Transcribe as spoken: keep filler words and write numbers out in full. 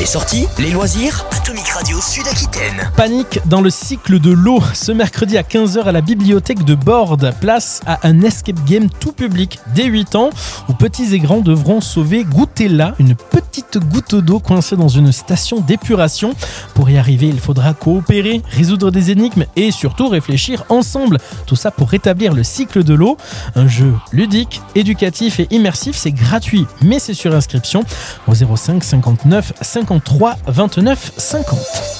Les sorties, les loisirs, Atomic Radio Sud-Aquitaine. Panique dans le cycle de l'eau. Ce mercredi à quinze heures à la bibliothèque de Borde. Place à un escape game tout public dès huit ans où petits et grands devront sauver Goutella, une petite goutte d'eau coincée dans une station d'épuration. Pour y arriver, il faudra coopérer, résoudre des énigmes et surtout réfléchir ensemble. Tout ça pour rétablir le cycle de l'eau. Un jeu ludique, éducatif et immersif. C'est gratuit, mais c'est sur inscription au zéro cinq cinquante-neuf cinquante-trois vingt-neuf cinquante.